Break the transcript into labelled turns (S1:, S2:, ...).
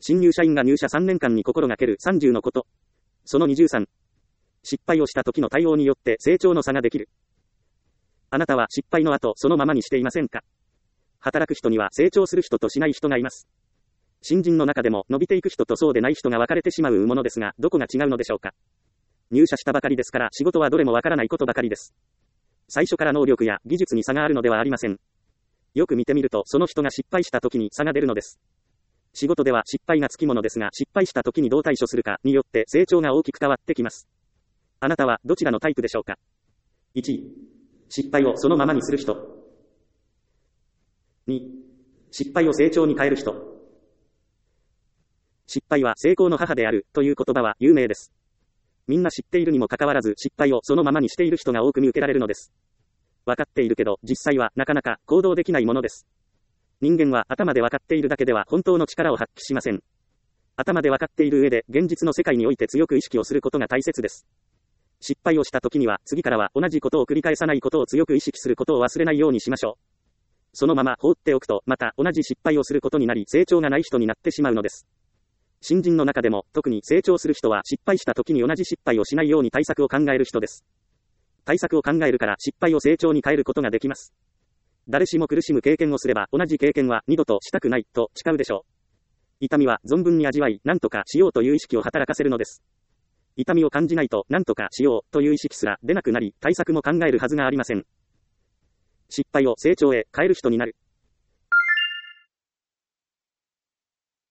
S1: 新入社員が入社3年間に心がける30のこと。その23。失敗をした時の対応によって成長の差ができる。あなたは失敗の後そのままにしていませんか？働く人には成長する人としない人がいます。新人の中でも伸びていく人とそうでない人が分かれてしまうものですが、どこが違うのでしょうか？入社したばかりですから仕事はどれもわからないことばかりです。最初から能力や技術に差があるのではありません。よく見てみるとその人が失敗した時に差が出るのです。仕事では失敗がつきものですが、失敗した時にどう対処するかによって成長が大きく変わってきます。あなたはどちらのタイプでしょうか？ 1. 失敗をそのままにする人。2. 失敗を成長に変える人。失敗は成功の母であるという言葉は有名です。みんな知っているにもかかわらず失敗をそのままにしている人が多く見受けられるのです。分かっているけど実際はなかなか行動できないものです。人間は頭で分かっているだけでは本当の力を発揮しません。頭で分かっている上で現実の世界において強く意識をすることが大切です。失敗をした時には次からは同じことを繰り返さないことを強く意識することを忘れないようにしましょう。そのまま放っておくとまた同じ失敗をすることになり成長がない人になってしまうのです。新人の中でも特に成長する人は失敗した時に同じ失敗をしないように対策を考える人です。対策を考えるから失敗を成長に変えることができます。誰しも苦しむ経験をすれば同じ経験は二度としたくないと誓うでしょう。痛みは存分に味わい何とかしようという意識を働かせるのです。痛みを感じないと何とかしようという意識すら出なくなり対策も考えるはずがありません。失敗を成長へ変える人になる。